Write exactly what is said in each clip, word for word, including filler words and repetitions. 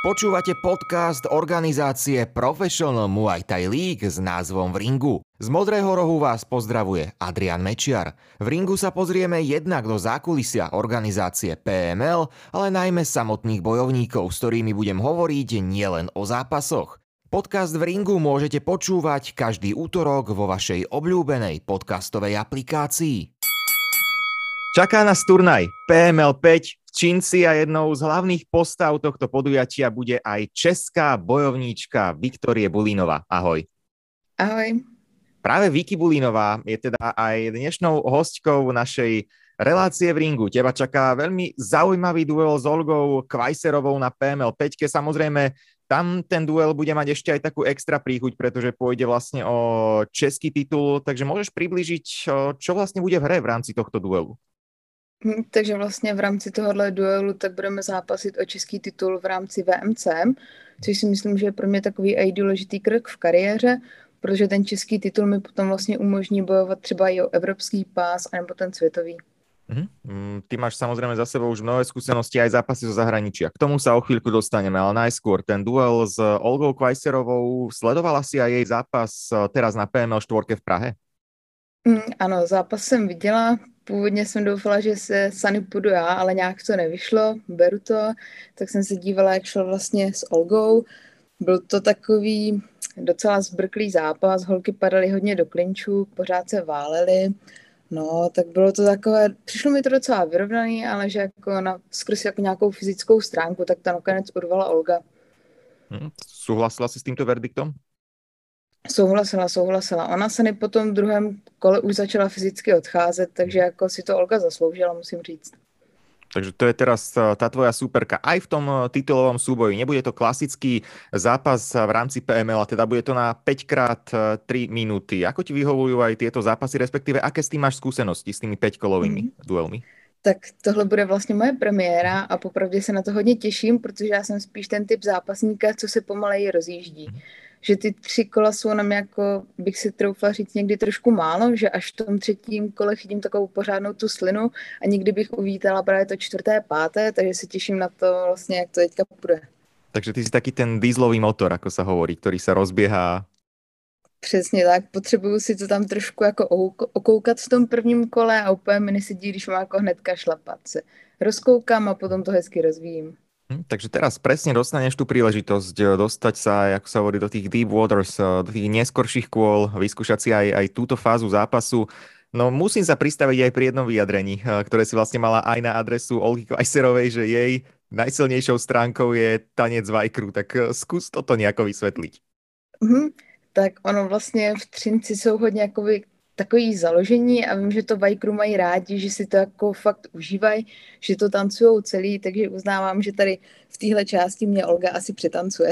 Počúvate podcast organizácie Professional Muay Thai League s názvom V ringu. Z Modrého rohu vás pozdravuje Adrian Mečiar. V ringu sa pozrieme jednak do zákulisia organizácie pé em el, ale najmä samotných bojovníkov, s ktorými budem hovoriť nielen o zápasoch. Podcast V ringu môžete počúvať každý útorok vo vašej obľúbenej podcastovej aplikácii. Čaká nás turnaj pé em el päť v Čínci a jednou z hlavných postav tohto podujatia bude aj česká bojovníčka Viktorie Bulínová. Ahoj. Ahoj. Práve Viki Bulínová je teda aj dnešnou hostkou našej relácie V ringu. Teba čaká veľmi zaujímavý duel s Olgou Kvajserovou na pé em el päť. Samozrejme, tam ten duel bude mať ešte aj takú extra príchuť, pretože pôjde vlastne o český titul. Takže môžeš priblížiť, čo vlastne bude v hre v rámci tohto duelu? Hm, takže vlastně v rámci tohohle duelu tak budeme zápasit o český titul v rámci vé em cé, což si myslím, že je pro mě takový aj důležitý krok v kariéře, protože ten český titul mi potom vlastně umožní bojovat třeba i o evropský pás anebo ten světový. Mm, ty máš samozrejme za sebou už mnohé skúsenosti aj zápasy zo zahraničia. K tomu sa o chvíľku dostaneme, ale najskôr ten duel s Olgou Kvajserovou. Sledovala si aj jej zápas teraz na pé em el štyri v Prahe? Mm, ano, zápas jsem viděla. Původně jsem doufala, že se Sany půjdu já, ale nějak to nevyšlo, beru to. Tak jsem se dívala, jak šlo vlastně s Olgou. Byl to takový docela zbrklý zápas, holky padaly hodně do klinčů, pořád se válely. No, tak bylo to takové, přišlo mi to docela vyrovnaný, ale že jako na, skrz jako nějakou fyzickou stránku, tak to nakonec urvala Olga. Hmm, súhlasila si s týmto verdiktom? Souhlasila, souhlasila. Ona se po tom druhém kole už začala fyzicky odcházet, takže jako si to Olga zasloužila, musím říct. Takže to je teraz tá tvoja súperka aj v tom titulovom súboji. Nebude to klasický zápas v rámci pé em el, a teda bude to na päť krát tri minúty. Ako ti vyhovujú aj tieto zápasy, respektíve aké s tým máš skúsenosti, s tými päťkolovými mm-hmm. duelmi? Tak tohle bude vlastně moje premiéra a popravdě se na to hodně těším, protože já jsem spíš ten typ zápasníka, co se pomaleji rozjíždí. Mm-hmm. Že ty tři kola jsou nám jako, bych si troufla říct, někdy trošku málo, že až v tom třetím kole chytím takovou pořádnou tu slinu a někdy bych uvítala právě to čtvrté, páté, takže se těším na to vlastně, jak to teďka půjde. Takže ty si taký ten dieselový motor, ako sa hovorí, ktorý sa rozbieha. Přesně tak, potřebuju si to tam trošku jako okoukat v tom prvním kole a úplně mi nesedí, když mám jako hnedka šlapat se. Rozkoukám a potom to hezky rozvíjím. Hm, takže teraz presne dostaneš tú príležitosť dostať sa, ako sa hovorí, do tých deep waters, do tých neskorších kôl, vyskúšať si aj, aj túto fázu zápasu. No musím sa pristaviť aj pri jednom vyjadrení, ktoré si vlastne mala aj na adresu Olgy Kvajserovej, že jej najsilnejšou stránkou je tanec vajkru. Tak skús toto nejako vysvetliť. Mm, tak ono vlastně v Třinci jsou hodně jakoby takový založení a vím, že to vajkru mají rádi, že si to jako fakt užívají, že to tancujou celý, takže uznávám, že tady v téhle části mě Olga asi přetancuje.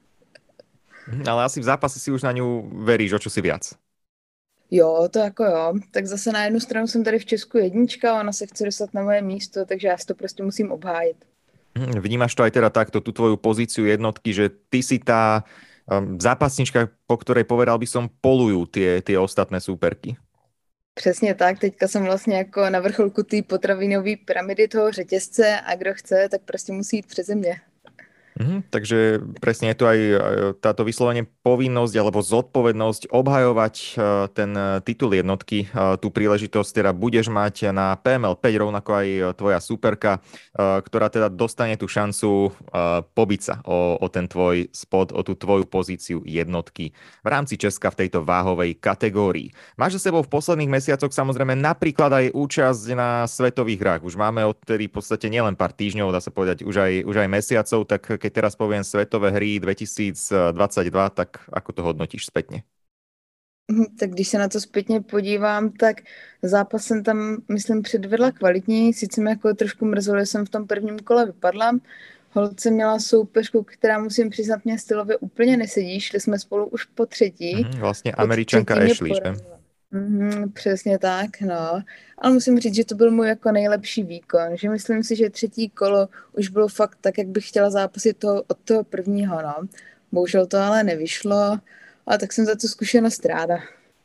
Ale asi v zápase si už na ňu veríš, o čo si viac. Jo, to jako jo. Tak zase na jednu stranu jsem tady v Česku jednička, ona se chce dostat na moje místo, takže já si to prostě musím obhájit. Vnímaš to aj teda takto, tú tvoju pozíciu jednotky, že ty si tá um, zápasnička, po ktorej povedal by som polujú tie, tie ostatné súperky? Přesně tak, teďka jsem vlastně jako na vrcholku té potravinové pyramidy toho řetězce a kdo chce, tak prostě musí jít přeze mě. Mhm, takže presne je to aj táto vyslovene povinnosť alebo zodpovednosť obhajovať ten titul jednotky. Tú príležitosť teda budeš mať na pé em el päť, rovnako aj tvoja superka, ktorá teda dostane tú šancu pobiť sa o, o ten tvoj spot, o tú tvoju pozíciu jednotky v rámci Česka v tejto váhovej kategórii. Máš za sebou v posledných mesiacoch samozrejme napríklad aj účasť na svetových hrách. Už máme odtedy v podstate nielen pár týždňov, dá sa povedať už aj, už aj mesiacov, tak keď teraz poviem svetové hry dvetisícdvadsaťdva, tak ako to hodnotíš spätne? Tak když se na to zpětně podívám, tak zápas jsem tam, myslím, předvedla kvalitně. Sice mi jako trošku mrzelo, že jsem v tom prvním kole vypadla. Holce měla soupeřku, která musím přiznat, mě stylově úplně nesedí. Šli jsme spolu už po třetí. Mm, vlastně Američanka Ashley, že? Mm, přesně tak, no. Ale musím říct, že to byl můj jako nejlepší výkon. Že myslím si, že třetí kolo už bylo fakt tak, jak bych chtěla zápasit toho, od toho prvního, no. Bohužel to ale nevyšlo, ale tak jsem za tu zkušenost ráda.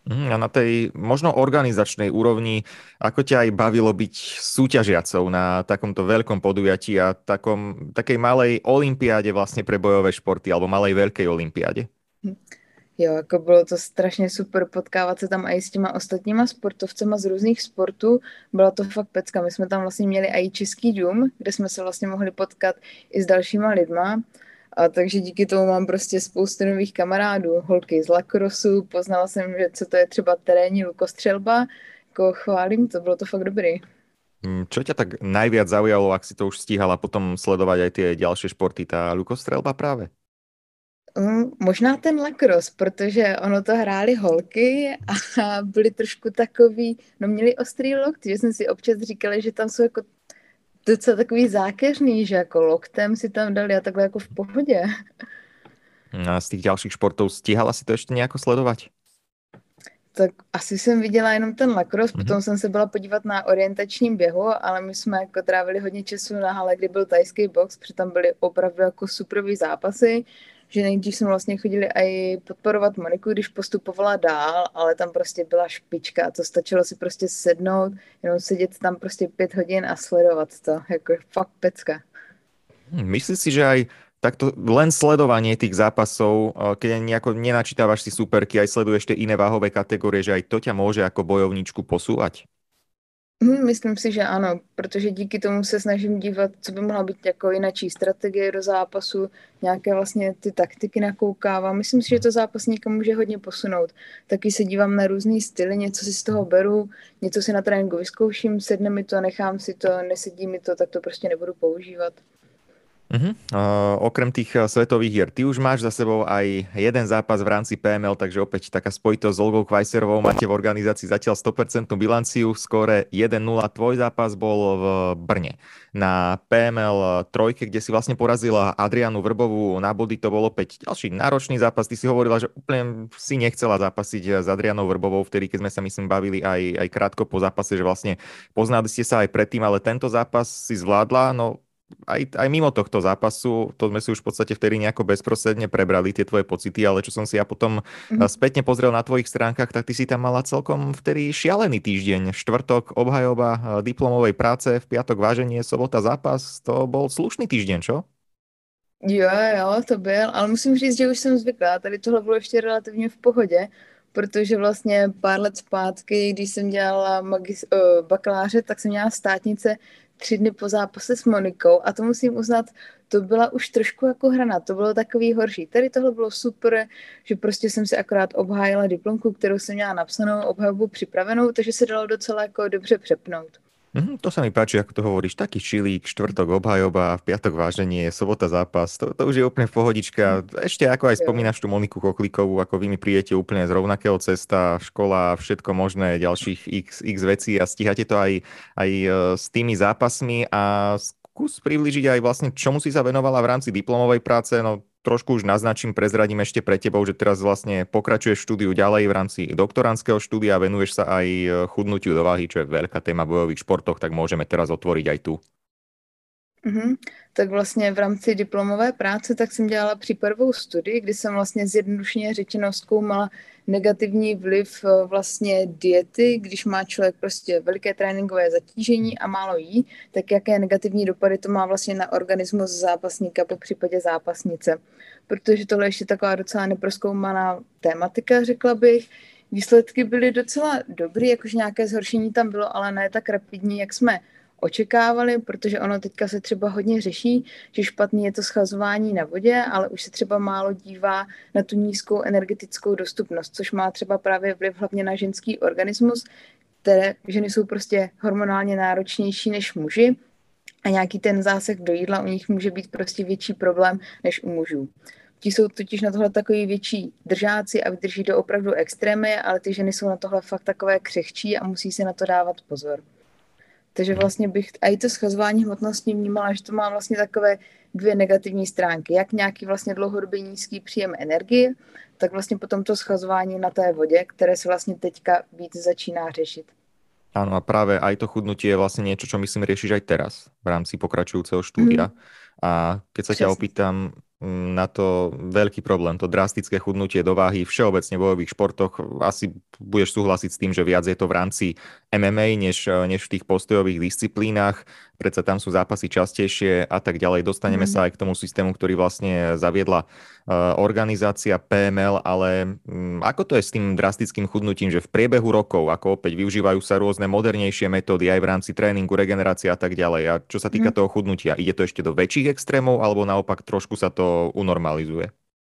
Mhm, a na tej možno organizačnej úrovni, ako ťa aj bavilo byť súťažiacou na takomto veľkom podujatí a takom, takej malej olympiáde vlastne pre bojové športy alebo malej veľkej olympiáde? Jo, jako bylo to strašně super potkávat se tam i s těma ostatníma sportovcema z různých sportů. Byla to fakt pecka. My jsme tam vlastně měli i Český dům, kde jsme se vlastně mohli potkat i s dalšíma lidma. A takže díky tomu mám prostě spoustu nových kamarádů. Holky z lakrosu, poznala jsem, že co to je třeba terénní lukostřelba. Jako chválím to, bylo to fakt dobrý. Mm, Čo ťa tak najviac zaujalo, ak si to už stíhala potom sledovať aj tie ďalšie športy, tá ľukostrelba práve? Mm, možná ten lakros, protože ono to hrály holky a byly trošku takový, no měli ostrý lokty, že jsme si občas říkali, že tam jsou jako docela takový zákeřný, že jako loktem si tam dali a takhle jako v pohodě. A z tých ďalších športov stíhala si to ešte nejako sledovať? Tak asi jsem viděla jenom ten lakros, Mhm. potom jsem se byla podívat na orientačním běhu, ale my jsme jako trávili hodně času na hale, kdy byl tajský box, protože tam byly opravdu jako superový zápasy, že nejdřív jsme vlastně chodili i podporovat Moniku, když postupovala dál, ale tam prostě byla špička a to stačilo si prostě sednout, jenom sedět tam prostě pět hodin a sledovat to, jako fakt pecka. Hm, Myslíš si, že aj takto len sledovanie tých zápasov, eh, keď ani nejako nenačítavaš si superky, aj sleduješ tie iné váhové kategórie, že aj to ťa môže ako bojovníčku posúvať? Hm, Myslím si, že ano, protože díky tomu se snažím dívat, co by mohla být jako jinačí strategie do zápasu, nějaké vlastně ty taktiky nakoukávám. Myslím si, že to zápasníka může hodně posunout. Taky se dívám na různý styly, něco si z toho beru, něco si na tréninku vyzkouším, sedne mi to, nechám si to, nesedí mi to, tak to prostě nebudu používat. Uh-huh. Uh, okrem tých uh, svetových hier, ty už máš za sebou aj jeden zápas v rámci pé em el, takže opäť taká spojitosť s Olgou Kvajserovou. Máte v organizácii zatiaľ sto percent bilanciu, v skóre jeden nula. Tvoj zápas bol v Brne na pé em el trojke, kde si vlastne porazila Adrianu Vrbovú na body. To bol opäť ďalší náročný zápas. Ty si hovorila, že úplne si nechcela zápasiť s Adrianou Vrbovou, vtedy, keď sme sa myslím bavili aj, aj krátko po zápase, že vlastne poznali ste sa aj predtým, ale tento zápas si zvládla. No aj, aj mimo tohto zápasu, to sme si už v podstate vtedy nejako bezprostredne prebrali tie tvoje pocity, ale čo som si ja potom Mhm. spätne pozrel na tvojich stránkach, tak ty si tam mala celkom vtedy šialený týždeň. Štvrtok obhajoba eh, diplomovej práce, v piatok váženie, sobota zápas. To bol slušný týždeň, čo? Jo, jo, to byl, ale musím říct, že už jsem zvyklá. Tady tohle bylo ještě relativně v pohodě, protože vlastně pár let zpátky, když jsem dělala magis, uh, bakaláře, tak jsem měla státnice tři dny po zápase s Monikou a to musím uznat, to byla už trošku jako hrana, to bylo takový horší. Tady tohle bylo super, že prostě jsem si akorát obhájila diplomku, kterou jsem měla napsanou, obhajobu připravenou, takže se dalo docela jako dobře přepnout. Mhm, to sa mi páči, ako to hovoríš. Taký čilík, štvrtok obhajoba, v piatok váženie, sobota zápas. To, to už je úplne v pohodičke. A ešte ako aj Jo. spomínaš tú Moniku Koklíkovú, ako vy mi prídete úplne z rovnakého cesta, škola, všetko možné, ďalších x, x vecí a stíhate to aj, aj e, s tými zápasmi a skús priblížiť aj vlastne, čomu si sa venovala v rámci diplomovej práce. No trošku už naznačím, prezradím ešte pre tebou, že teraz vlastne pokračuješ v štúdiu ďalej v rámci doktorandského štúdia a venuješ sa aj chudnutiu do váhy, čo je veľká téma v bojových športoch, tak môžeme teraz otvoriť aj tu. Mhm. Tak vlastně v rámci diplomové práce tak jsem dělala případovou studii, kdy jsem vlastně zjednodušeně řečeno zkoumala negativní vliv eh, vlastně diety, když má člověk prostě veliké tréninkové zatížení a málo jí, tak jaké negativní dopady to má vlastně na organismus zápasníka po případě zápasnice. Protože tohle je ještě taková docela neprozkoumaná tématika, řekla bych. Výsledky byly docela dobrý, jakože nějaké zhoršení tam bylo, ale ne tak rapidní, jak jsme očekávali, protože ono teďka se třeba hodně řeší, že špatný je to schazování na vodě, ale už se třeba málo dívá na tu nízkou energetickou dostupnost, což má třeba právě vliv hlavně na ženský organismus, které ženy jsou prostě hormonálně náročnější než muži a nějaký ten zásah do jídla u nich může být prostě větší problém než u mužů. Ti jsou totiž na tohle takový větší držáci a vydrží do opravdu extrémy, ale ty ženy jsou na tohle fakt takové křehčí a musí si na to dávat pozor. Takže vlastně bych a i to schazování hmotností vnímala, že to má vlastně takové dvě negativní stránky. Jak nějaký vlastně dlouhodobý nízký příjem energie, tak vlastně potom to schazování na té vodě, které se vlastně teďka víc začíná řešit. Áno, a práve aj to chudnutie je vlastne niečo, čo myslím riešiš aj teraz v rámci pokračujúceho Mhm. štúdia. A keď sa ťa Přesně. opýtam, mm, na to veľký problém. To drastické chudnutie do váhy všeobecne v bojových športoch. Asi budeš súhlasiť s tým, že viac je to v rámci em em á než, než v tých postojových disciplínach. Predsa tam sú zápasy častejšie a tak ďalej. Dostaneme Mhm. sa aj k tomu systému, ktorý vlastne zaviedla uh, organizácia pé em el, ale um, ako to je s tým drastickým chudnutím, že v priebehu rokov, ako opäť využívajú sa rôzne modernejšie metódy aj v rámci tréningu, regenerácie a tak ďalej. A čo sa týka Mhm. toho chudnutia, ide to ešte do väčších extrémov, alebo naopak trošku sa to unormalizuje?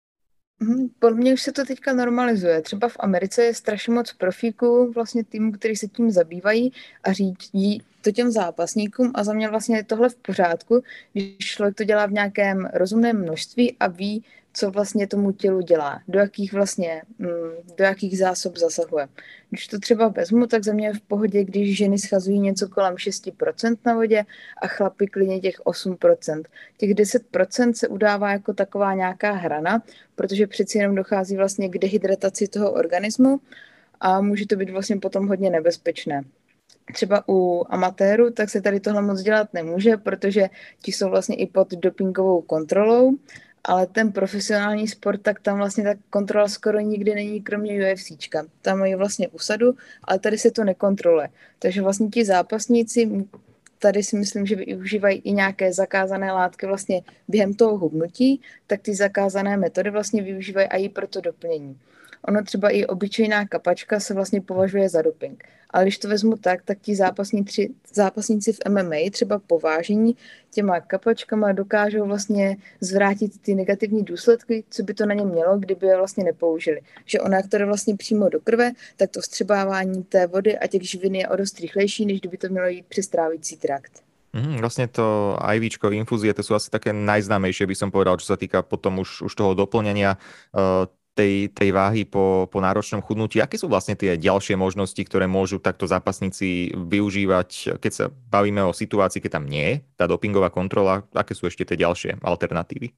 Mhm. Podle mě už se to teďka normalizuje. Třeba v Americe je strašně moc profíků, vlastně týmů, který se tím zabývají a řídí to těm zápasníkům a za mě vlastně je tohle v pořádku, když člověk to dělá v nějakém rozumném množství a ví, co vlastně tomu tělu dělá, do jakých vlastně, mm, do jakých zásob zasahuje. Když to třeba vezmu, tak za mě je v pohodě, když ženy schazují něco kolem šest procent na vodě a chlapy klidně těch osm procent. Těch deset procent se udává jako taková nějaká hrana, protože přeci jenom dochází vlastně k dehydrataci toho organismu a může to být vlastně potom hodně nebezpečné. Třeba u amatérů, tak se tady tohle moc dělat nemůže, protože ti jsou vlastně i pod dopingovou kontrolou, ale ten profesionální sport, tak tam vlastně ta kontrola skoro nikdy není, kromě UFCčka. Tam mají vlastně usadu, ale tady se to nekontroluje. Takže vlastně ti zápasníci tady si myslím, že využívají i nějaké zakázané látky vlastně během toho hubnutí, tak ty zakázané metody vlastně využívají i pro to doplnění. Ono třeba i obyčejná kapačka se vlastně považuje za doping. Ale když to vezmu tak, tak ti zápasníci, zápasníci v em em á třeba povážení těma kapačkama dokážou vlastně zvrátit ty negativní důsledky, co by to na ně mělo, kdyby je vlastně nepoužili. Že ona, jak to jde vlastně přímo do krve, tak to vstřebávání té vody a těch živin je o dost rychlejší, než kdyby to mělo jít přes trávicí trakt. Mm, vlastne to ajvíčko, infúzie, to sú asi také najznámejšie, by som povedal, čo sa týka potom už, už toho doplnenia uh, tej, tej váhy po, po náročnom chudnutí. Aké sú vlastne tie ďalšie možnosti, ktoré môžu takto zápasníci využívať, keď sa bavíme o situácii, keď tam nie je tá dopingová kontrola? Aké sú ešte tie ďalšie alternatívy?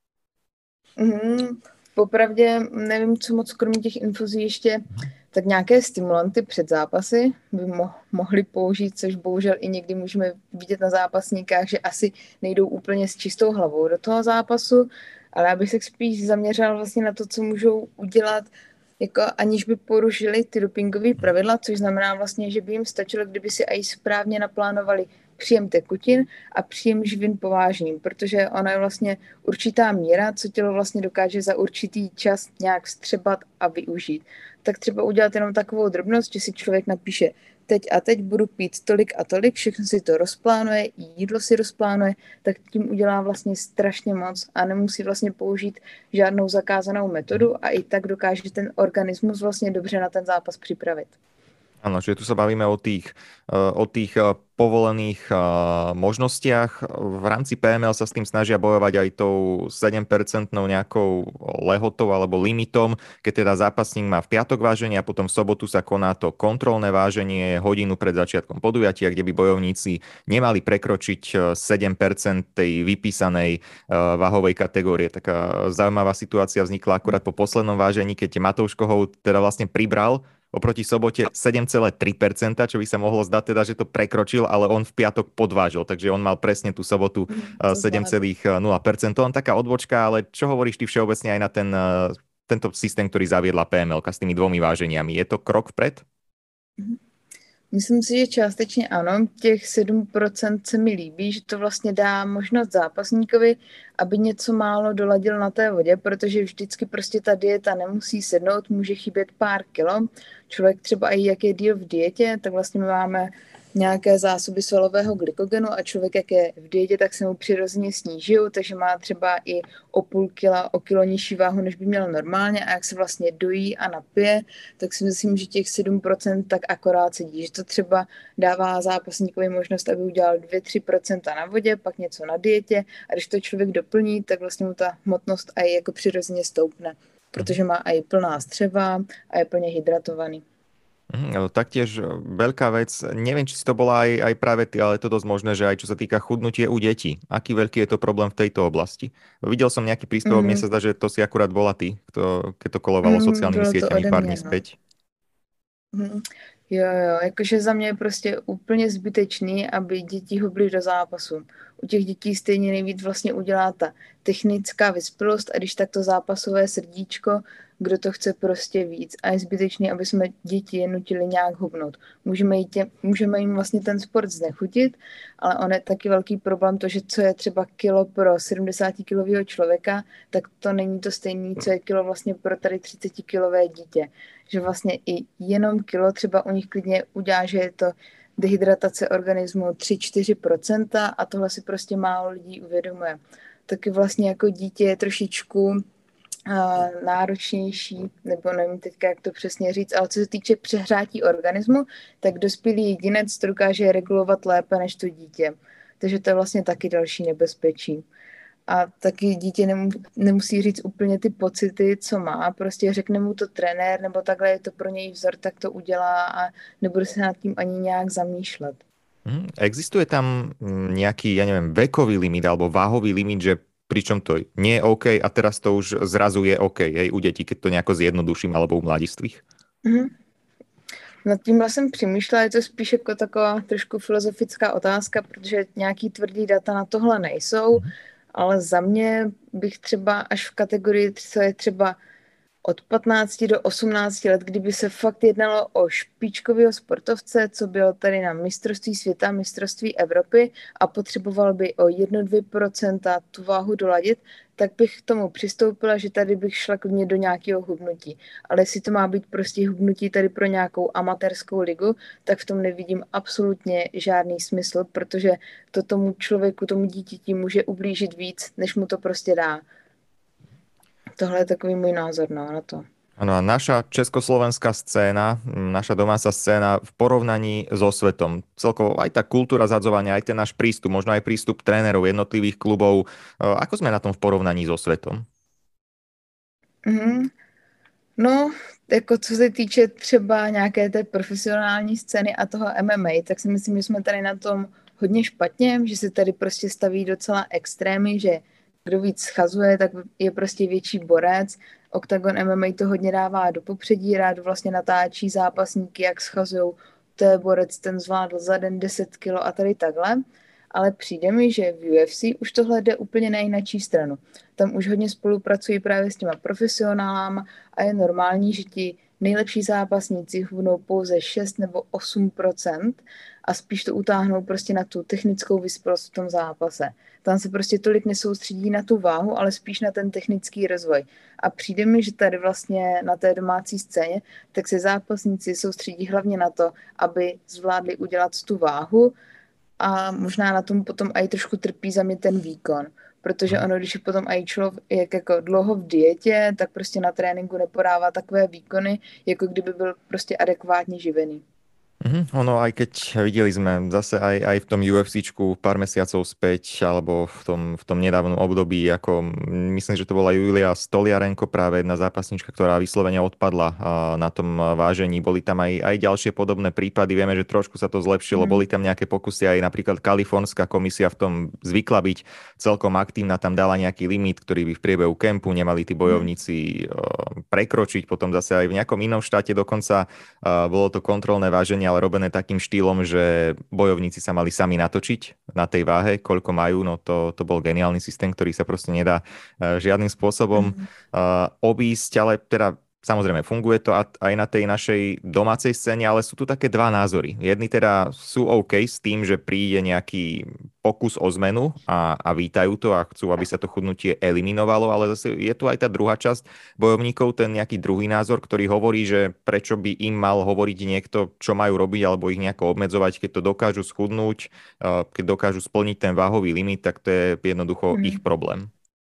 Mm, popravdě nevím, co moc kromě těch infuzí ještě, tak nějaké stimulanty před zápasy by mo- mohli použít, což bohužel i někdy můžeme vidět na zápasníkách, že asi nejdou úplně s čistou hlavou do toho zápasu, ale já bych se spíš zaměřila vlastně na to, co můžou udělat, jako aniž by porušili ty dopingové pravidla, což znamená vlastně, že by jim stačilo, kdyby si i správně naplánovali příjem tekutin a příjem živin povážením, protože ona je vlastně určitá míra, co tělo vlastně dokáže za určitý čas nějak vstřebat a využít. Tak třeba udělat jenom takovou drobnost, že si člověk napíše teď a teď budu pít tolik a tolik, všechno si to rozplánuje, jídlo si rozplánuje, tak tím udělá vlastně strašně moc a nemusí vlastně použít žádnou zakázanou metodu a i tak dokáže ten organismus vlastně dobře na ten zápas připravit. Áno, čiže tu sa bavíme o tých, eh, o tých eh, povolených eh, možnostiach. V rámci pé em el sa s tým snažia bojovať aj tou sedem percent nejakou lehotou alebo limitom, keď teda zápasník má v piatok váženie a potom v sobotu sa koná to kontrolné váženie hodinu pred začiatkom podujatia, kde by bojovníci nemali prekročiť eh, sedem percent tej vypísanej eh, váhovej kategórie. Taká zaujímavá situácia vznikla akurát po poslednom vážení, keď Matouš Kohout teda vlastne pribral oproti sobote sedem celá tri percenta, čo by sa mohlo zdať teda, že to prekročil, ale on v piatok podvážil, takže on mal presne tú sobotu eh, To sedem celá zvládl. nula percent. To len taká odbočka, ale čo hovoríš ty všeobecne aj na ten, eh, tento systém, ktorý zaviedla pé em el s tými dvomi váženiami? Je to krok vpred? Myslím si, že částečně ano. Těch sedm procent se mi líbí, že to vlastně dá možnost zápasníkovi, aby něco málo doladil na té vodě, protože vždycky prostě ta dieta nemusí sednout, může chybět pár kilo. Člověk třeba i jak je díl v dietě, tak vlastně my máme nějaké zásoby svalového glykogenu a člověk, jak je v dietě, tak se mu přirozeně sníží, takže má třeba i o půl kila, o kilo nižší váhu, než by měl normálně a jak se vlastně dojí a napije, tak si myslím, že těch sedm procent tak akorát sedí, že to třeba dává zápasníkovi možnost, aby udělal dva až tři procenta na vodě, pak něco na dietě a když to člověk doplní, tak vlastně mu ta hmotnost aj jako přirozeně stoupne, protože má aj plná střeva a je plně hydratovaný. Mhm, taktiež e, veľká vec, neviem, či si to bola aj, aj práve ty, ale je to dosť možné, že aj čo sa týka chudnutie u detí. Aký veľký je to problém v tejto oblasti? Videl som nejaký príspevok, mne Mm, sa zdá, že to si akurát bola ty, kto, keď to kolovalo mm, sociálnymi bylo to sieťami ode pár dní mě, no. späť. Mm. Jo, jo, jakože za mě je prostě úplně zbytečný, aby děti hubly do zápasu. U těch dětí stejně nejvíc vlastně udělá ta technická vyspělost a když tak to zápasové srdíčko, kdo to chce prostě víc. A je zbytečný, aby jsme děti je nutili nějak hubnout. Můžeme, jít tě, můžeme jim vlastně ten sport znechutit, ale on je taky velký problém to, že co je třeba kilo pro sedmdesátikilového člověka, tak to není to stejné, co je kilo vlastně pro tady třicetikilové dítě. Že vlastně i jenom kilo třeba u nich klidně udělá, že je to dehydratace organismu tři čtyři procenta a tohle si prostě málo lidí uvědomuje. Taky vlastně jako dítě je trošičku uh, náročnější, nebo nevím teďka, jak to přesně říct, ale co se týče přehrátí organismu, tak dospělý jedinec to dokáže regulovat lépe než to dítě. Takže to je vlastně taky další nebezpečí. A taky dítě nemusí říct úplně ty pocity, co má, prostě řekne mu to trenér, nebo takhle je to pro něj vzor, tak to udělá a nebude se nad tím ani nějak zamýšlet. Hmm. Existuje tam nejaký, ja neviem, vekový limit alebo váhový limit, že pričom to nie je OK a teraz to už zrazu je OK, hej, u detí, keď to nejako zjednoduším, alebo u mladistvých? Mm-hmm. Nad tímhle jsem přemýšlela, je to spíš jako taková trošku filozofická otázka, protože nějaký tvrdý data na tohle nejsou, mm-hmm. ale za mě bych třeba až v kategorii, co je třeba od patnácti do osmnácti let, kdyby se fakt jednalo o špičkového sportovce, co byl tady na mistrovství světa, mistrovství Evropy a potřeboval by o jedno dvě procenta tu váhu doladit, tak bych k tomu přistoupila, že tady bych šla klidně do nějakého hubnutí. Ale jestli to má být prostě hubnutí tady pro nějakou amatérskou ligu, tak v tom nevidím absolutně žádný smysl, protože to tomu člověku, tomu dítěti může ublížit víc, než mu to prostě dá. Tohle je takový můj názor no, na to. Áno, a naša československá scéna, naša domáca scéna v porovnaní so svetom, celkovo aj tá kultúra zhadzovania, aj ten náš prístup, možno aj prístup trénerov jednotlivých klubov, ako sme na tom v porovnaní so svetom? Mm-hmm. No, jako co se týče třeba nějaké té profesionální scény a toho M M A, tak si myslím, že jsme tady na tom hodně špatně, že se tady prostě staví docela extrémy, že kdo víc schazuje, tak je prostě větší borec. Octagon M M A to hodně dává do popředí, rád vlastně natáčí zápasníky, jak schazují. To je borec, ten zvládl za den deset kilo a tady takhle. Ale přijde mi, že v U F C už tohle jde úplně na jinou stranu. Tam už hodně spolupracují právě s těma profesionálama a je normální, že ti nejlepší zápasníci hubnou pouze šest nebo osm procent a spíš to utáhnou prostě na tu technickou vyspělost v tom zápase. Tam se prostě tolik nesoustředí na tu váhu, ale spíš na ten technický rozvoj. A přijde mi, že tady vlastně na té domácí scéně, tak se zápasníci soustředí hlavně na to, aby zvládli udělat tu váhu a možná na tom potom aj trošku trpí za mě ten výkon. Protože ono, když je potom aj člověk jako dlouho v dietě, tak prostě na tréninku nepodává takové výkony, jako kdyby byl prostě adekvátně živený. Mm, ono, aj keď videli sme zase aj, aj v tom UFCčku pár mesiacov späť, alebo v tom, v tom nedávnom období, ako myslím, že to bola Julia Stoliarenko, práve jedna zápasnička, ktorá vyslovene odpadla na tom vážení. Boli tam aj, aj ďalšie podobné prípady. Vieme, že trošku sa to zlepšilo. Mm. Boli tam nejaké pokusy, aj napríklad Kalifornská komisia v tom zvykla byť celkom aktívna, tam dala nejaký limit, ktorý by v priebehu kempu nemali tí bojovníci mm. prekročiť. Potom zase aj v nejakom inom štáte dokonca bolo to kontrolné váženie, ale robené takým štýlom, že bojovníci sa mali sami natočiť na tej váhe, koľko majú, no to, to bol geniálny systém, ktorý sa proste nedá žiadnym spôsobom mm-hmm. uh, obísť, ale teda samozrejme funguje to aj na tej našej domácej scéne, ale sú tu také dva názory. Jedni teda sú OK s tým, že príde nejaký pokus o zmenu a, a vítajú to a chcú, aby sa to chudnutie eliminovalo, ale zase je tu aj tá druhá časť bojovníkov, ten nejaký druhý názor, ktorý hovorí, že prečo by im mal hovoriť niekto, čo majú robiť alebo ich nejako obmedzovať, keď to dokážu schudnúť, keď dokážu splniť ten váhový limit, tak to je jednoducho mm. ich problém.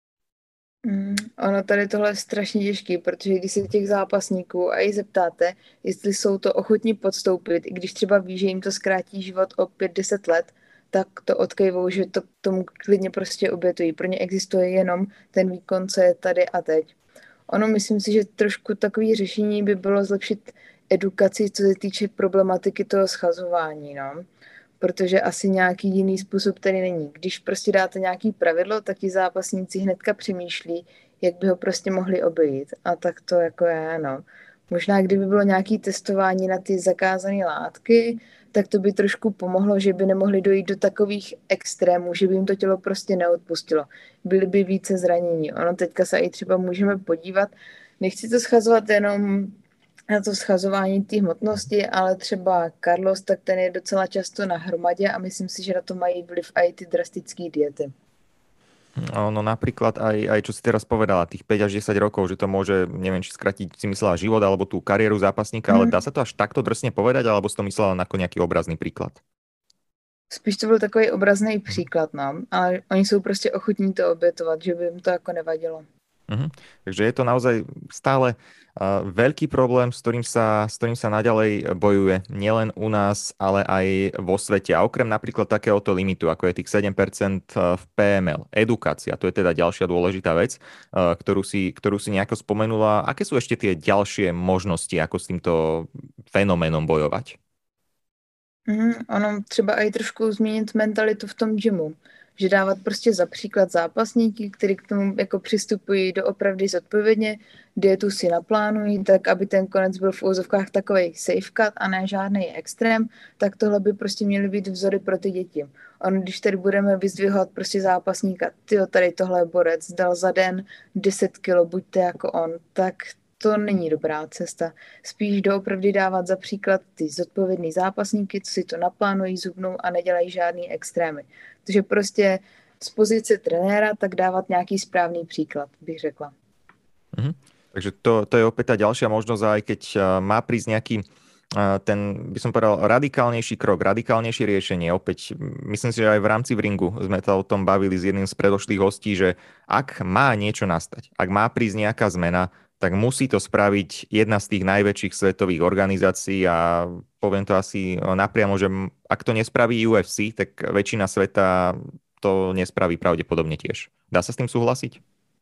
Mm, ono tady tohle je strašně těžký, protože když se těch zápasníků a i zeptáte, jestli jsou to ochotní podstoupit, i když třeba ví, že jim to zkrátí život o pět deset let, tak to odkejvou, že to tomu klidně prostě obětují. Pro ně existuje jenom ten výkon, co je tady a teď. Ono, myslím si, že trošku takový řešení by bylo zlepšit edukaci, co se týče problematiky toho schazování, no. Protože asi nějaký jiný způsob tady není. Když prostě dáte nějaký pravidlo, tak ti zápasníci hnedka přemýšlí, jak by ho prostě mohli obejít. A tak to jako je, no. Možná kdyby bylo nějaké testování na ty zakázané látky, tak to by trošku pomohlo, že by nemohli dojít do takových extrémů, že by jim to tělo prostě neodpustilo. Byli by více zranění. Ono teďka se i třeba můžeme podívat, nechci to schazovat jenom na to schazování té hmotnosti, ale třeba Carlos, tak ten je docela často na hromadě a myslím si, že na to mají vliv i ty drastické diety. No napríklad aj, aj čo si teraz povedala, tých päť až desať rokov, že to môže, neviem, či skratiť si myslela život alebo tú kariéru zápasníka, mm. ale dá sa to až takto drsne povedať, alebo si to myslela ako nejaký obrazný príklad? Spíš to byl takový obrazný příklad, no, ale oni jsou prostě ochotní to obětovat, že by jim to jako nevadilo. Uh-huh. Takže je to naozaj stále uh, veľký problém, s ktorým sa, s ktorým sa naďalej bojuje nielen u nás, ale aj vo svete. A okrem napríklad takéhoto limitu, ako je tých sedem percent v pé em el, edukácia, to je teda ďalšia dôležitá vec, uh, ktorú, si, ktorú si nejako spomenula. Aké sú ešte tie ďalšie možnosti, ako s týmto fenoménom bojovať? Mm, ono třeba i trošku změnit mentalitu v tom gymu. Že dávat prostě za příklad zápasníky, kteří k tomu jako přistupují doopravdy zodpovědně, dietu si naplánují, tak aby ten konec byl v úzovkách takovej safe cut a ne žádný extrém, tak tohle by prostě měly být vzory pro ty děti. On, když tady budeme vyzdvihovat prostě zápasníka, tyjo, tady tohle borec dal za den deset kilo, buďte jako on, tak to není dobrá cesta. Spíš doopravdy dávat za příklad ty zodpovědný zápasníky, co si to naplánují, zubnou a nedělají žádný extrémy. Takže prostě z pozice trenéra tak dávat nějaký správný příklad, bych řekla. Mhm. Takže to, to je opäť tá ďalšia možnosť, aj keď má prísť nejaký ten, by som povedal, radikálnejší krok, radikálnejšie riešenie. Opäť, myslím si, že aj v rámci v ringu sme sa o tom bavili s jedným z predošlých hostí, že ak má niečo nastať, ak má prísť nejaká zmena, tak musí to spraviť jedna z tých najväčších svetových organizácií a poviem to asi napriamo, že ak to nespraví ú ef cé, tak väčšina sveta to nespraví pravdepodobne tiež. Dá sa s tým súhlasiť?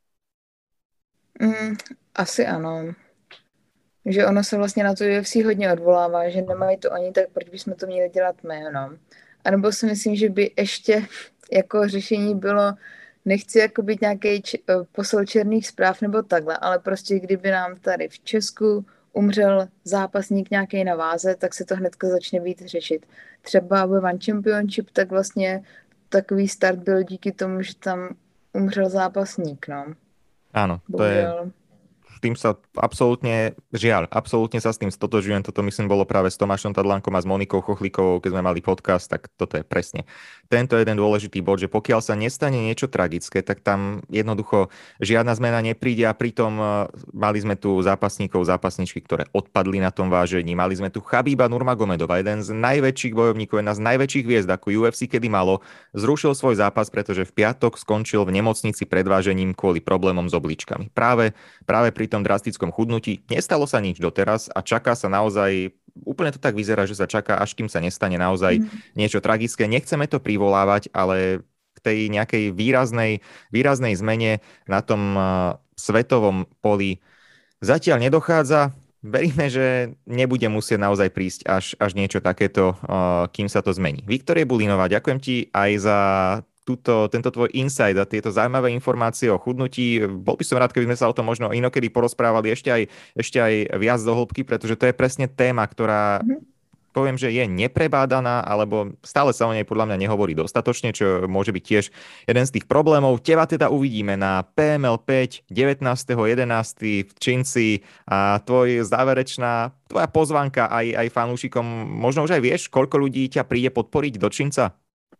Mm, asi ano. Že ono se vlastně na to ú ef cé hodně odvolává, že nemají to oni, tak proč bychom to měli dělat my, no. A nebo si myslím, že by ještě jako řešení bylo, nechci jako být nějaký č- posel černých zpráv nebo takhle, ale prostě kdyby nám tady v Česku umřel zápasník nějaký na váze, tak se to hnedka začne víc řešit. Třeba ve One Championship, tak vlastně takový start byl díky tomu, že tam umřel zápasník, no. Áno, to je... Tým sa absolútne, žiaľ, absolútne sa s tým stotožujem. Toto myslím bolo práve s Tomášom Tadlánkom a s Monikou Chochlíkovou, keď sme mali podcast, tak toto je presne tento jeden dôležitý bod, že pokiaľ sa nestane niečo tragické, tak tam jednoducho žiadna zmena nepríde a pritom mali sme tu zápasníkov, zápasničky, ktoré odpadli na tom vážení. Mali sme tu Chabíba Nurmagomedova, jeden z najväčších bojovníkov, jedna z najväčších hviezd, ako ú ef cé kedy malo, zrušil svoj zápas, pretože v piatok skončil v nemocnici pred vážením kvôli problémom s obličkami. Práve, práve pri tom drastickom chudnutí. Nestalo sa nič doteraz a čaká sa naozaj, úplne to tak vyzerá, že sa čaká, až kým sa nestane naozaj mm. niečo tragické. Nechceme to privolávať, ale k tej nejakej výraznej, výraznej zmene na tom uh, svetovom poli zatiaľ nedochádza. Veríme, že nebude musieť naozaj prísť až, až niečo takéto, uh, kým sa to zmení. Viktória Bulinová, ďakujem ti aj za Tuto, tento tvoj insight a tieto zaujímavé informácie o chudnutí. Bol by som rád, keby sme sa o tom možno inokedy porozprávali ešte aj, ešte aj viac do hĺbky, pretože to je presne téma, ktorá mm-hmm. poviem, že je neprebádaná, alebo stále sa o nej podľa mňa nehovorí dostatočne, čo môže byť tiež jeden z tých problémov. Teba teda uvidíme na pé em el päť devätnásteho jedenásteho v Činci a tvoj záverečná, tvoja pozvánka aj, aj fanúšikom, možno už aj vieš, koľko ľudí ťa príde podporiť do Činca?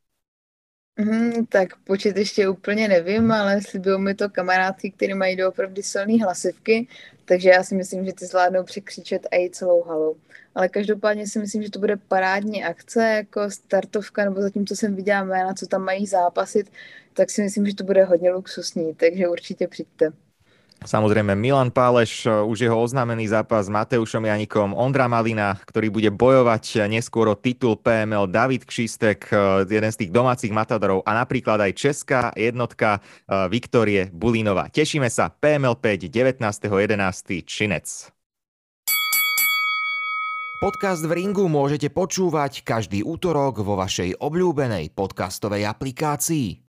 Mm, tak počet ještě úplně nevím, ale slibujou mi to kamarádky, které mají doopravdy silné hlasivky, takže já si myslím, že ty zvládnou překřičet i celou halu. Ale každopádně si myslím, že to bude parádní akce, jako startovka, nebo zatím, co jsem viděla jména, co tam mají zápasit, tak si myslím, že to bude hodně luxusní, takže určitě přijďte. Samozrejme Milan Páleš, už jeho oznámený zápas s Mateušom Janikom, Ondra Malina, ktorý bude bojovať neskôr o titul pé em el, David Kšistek, jeden z tých domácich matadorov a napríklad aj česká jednotka Viktórie Bulinová. Tešíme sa, pé em el päť devätnásteho jedenásteho Činec. Podcast v ringu môžete počúvať každý útorok vo vašej obľúbenej podcastovej aplikácii.